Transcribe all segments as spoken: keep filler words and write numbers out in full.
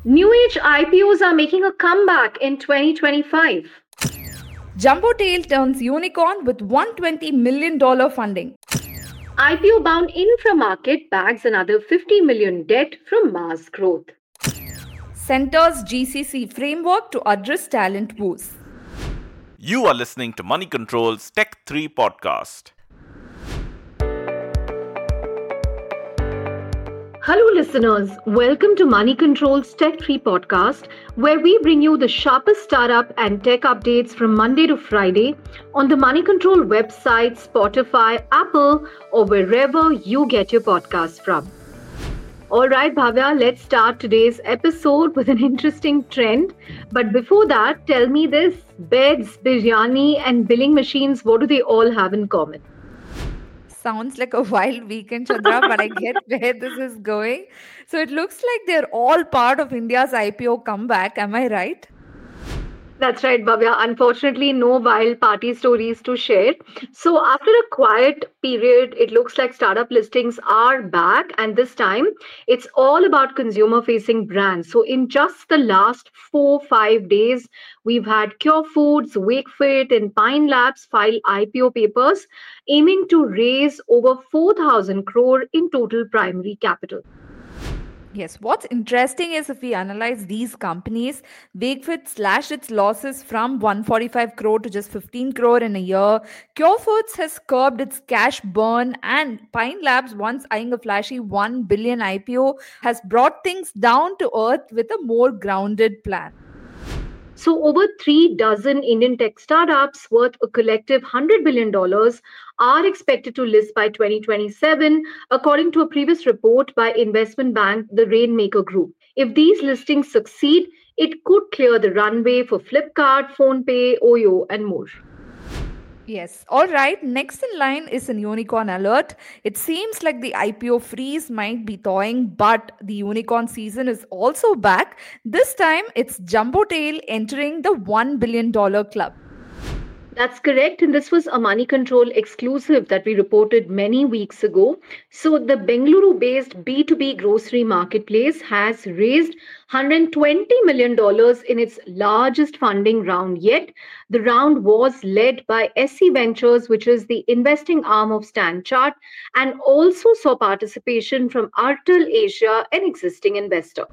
New age I P Os are making a comeback in twenty twenty-five. Jumbo Tail turns unicorn with one hundred twenty million dollars funding. I P O bound Inframarket bags another fifty million debt from Mars Growth. Centers G C C framework to address talent woes. You are listening to Money Control's Tech three podcast. Hello, listeners. Welcome to Money Control's Tech three podcast, where we bring you the sharpest startup and tech updates from Monday to Friday on the Money Control website, Spotify, Apple, or wherever you get your podcasts from. All right, Bhavya, let's start today's episode with an interesting trend. But before that, tell me this: beds, biryani, and billing machines, what do they all have in common? Sounds like a wild weekend, Chandra, but I get where this is going. So it looks like they're all part of India's I P O comeback. Am I right? That's right, Bhavya. Unfortunately, no wild party stories to share. So, after a quiet period, it looks like startup listings are back, and this time it's all about consumer facing brands. So, in just the last four, five days, we've had Cure Foods, Wakefit, and Pine Labs file I P O papers aiming to raise over four thousand crore in total primary capital. Yes, what's interesting is if we analyze these companies, Wakefit slashed its losses from one hundred forty-five crore to just fifteen crore in a year. Cure Foods has curbed its cash burn, and Pine Labs, once eyeing a flashy one billion I P O, has brought things down to earth with a more grounded plan. So, over three dozen Indian tech startups worth a collective one hundred billion dollars are expected to list by twenty twenty-seven, according to a previous report by investment bank the Rainmaker Group. If these listings succeed, it could clear the runway for Flipkart, PhonePe, Oyo, and more. Yes. All right. Next in line is a unicorn alert. It seems like the I P O freeze might be thawing, but the unicorn season is also back. This time it's Jumbo Tail entering the one billion dollars club. That's correct. And this was a Money Control exclusive that we reported many weeks ago. So, the Bengaluru based B two B grocery marketplace has raised one hundred twenty million dollars in its largest funding round yet. The round was led by S C Ventures, which is the investing arm of StanChart, and also saw participation from Artel Asia, an existing investor.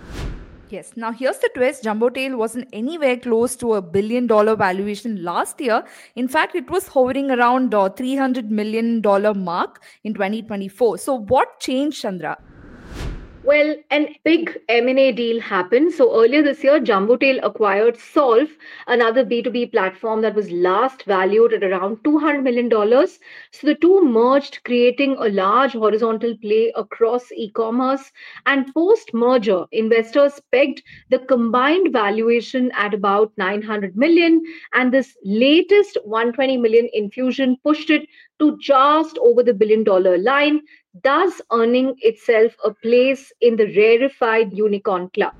Yes. Now here's the twist. Jumbo Tail wasn't anywhere close to a billion dollar valuation last year. In fact, it was hovering around uh, three hundred million dollars mark in twenty twenty-four. So what changed, Chandra? Well, an big M and A deal happened. So earlier this year, Jumbotail acquired Solve, another B two B platform that was last valued at around two hundred million dollars. So the two merged, creating a large horizontal play across e-commerce. And post-merger, investors pegged the combined valuation at about nine hundred million. And this latest one hundred twenty million infusion pushed it to just over the billion dollar line, thus earning itself a place in the rarefied unicorn club.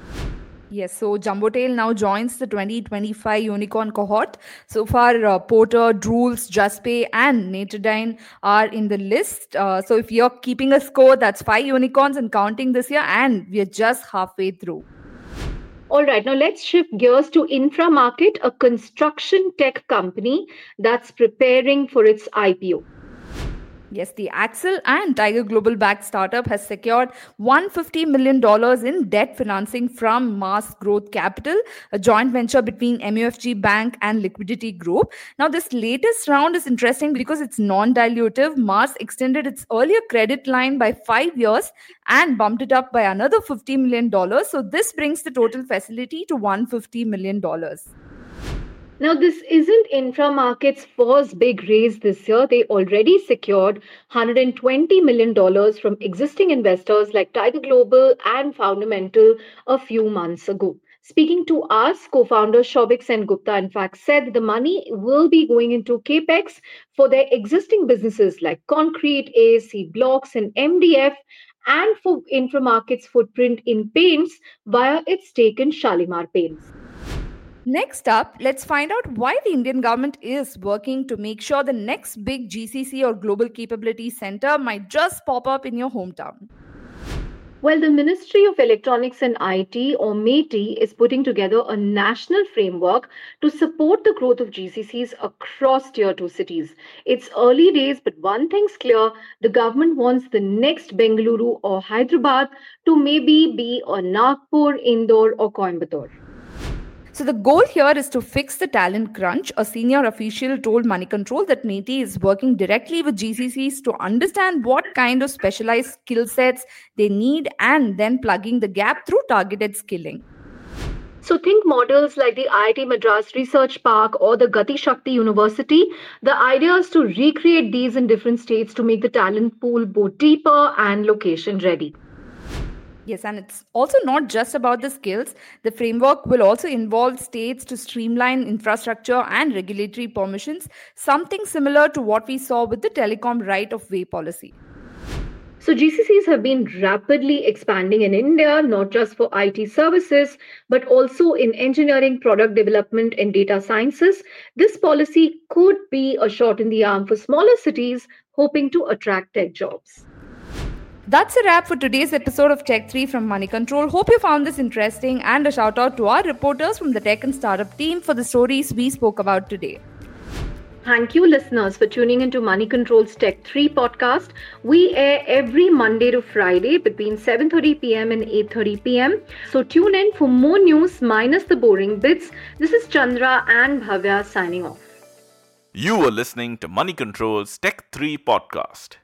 Yes, so Jumbo Tail now joins the twenty twenty-five unicorn cohort. So far, uh, Porter, Drools, Justpay, and Naterdine are in the list. Uh, so if you're keeping a score, that's five unicorns and counting this year, and we're just halfway through. All right, now let's shift gears to Inframarket, a construction tech company that's preparing for its I P O. Yes, the Axel and Tiger Global backed startup has secured one hundred fifty million dollars in debt financing from Mars Growth Capital, a joint venture between M U F G Bank and Liquidity Group. Now, this latest round is interesting because it's non dilutive. Mars extended its earlier credit line by five years and bumped it up by another fifty million dollars. So, this brings the total facility to one hundred fifty million dollars. Now, this isn't Inframarket's first big raise this year. They already secured one hundred twenty million dollars from existing investors like Tiger Global and Fundamental a few months ago. Speaking to us, co-founder Shobik Sen Gupta, in fact, said the money will be going into capex for their existing businesses like Concrete, A A C Blocks, and M D F, and for Inframarket's footprint in paints via its stake in Shalimar Paints. Next up, let's find out why the Indian government is working to make sure the next big G C C or Global Capability Center might just pop up in your hometown. Well, the Ministry of Electronics and I T, or METI, is putting together a national framework to support the growth of G C Cs across tier two cities. It's early days, but one thing's clear: the government wants the next Bengaluru or Hyderabad to maybe be a Nagpur, Indore, or Coimbatore. So the goal here is to fix the talent crunch. A senior official told Money Control that METI is working directly with G C Cs to understand what kind of specialized skill sets they need and then plugging the gap through targeted skilling. So think models like the I I T Madras Research Park or the Gati Shakti University. The idea is to recreate these in different states to make the talent pool both deeper and location ready. Yes, and it's also not just about the skills. The framework will also involve states to streamline infrastructure and regulatory permissions, something similar to what we saw with the telecom right of way policy. So G C Cs have been rapidly expanding in India, not just for I T services, but also in engineering, product development, and data sciences. This policy could be a shot in the arm for smaller cities hoping to attract tech jobs. That's a wrap for today's episode of Tech three from Money Control. Hope you found this interesting, and a shout out to our reporters from the tech and startup team for the stories we spoke about today. Thank you, listeners, for tuning into Money Control's Tech three podcast. We air every Monday to Friday between seven thirty p.m. and eight thirty p.m. So tune in for more news minus the boring bits. This is Chandra and Bhavya signing off. You were listening to Money Control's Tech three podcast.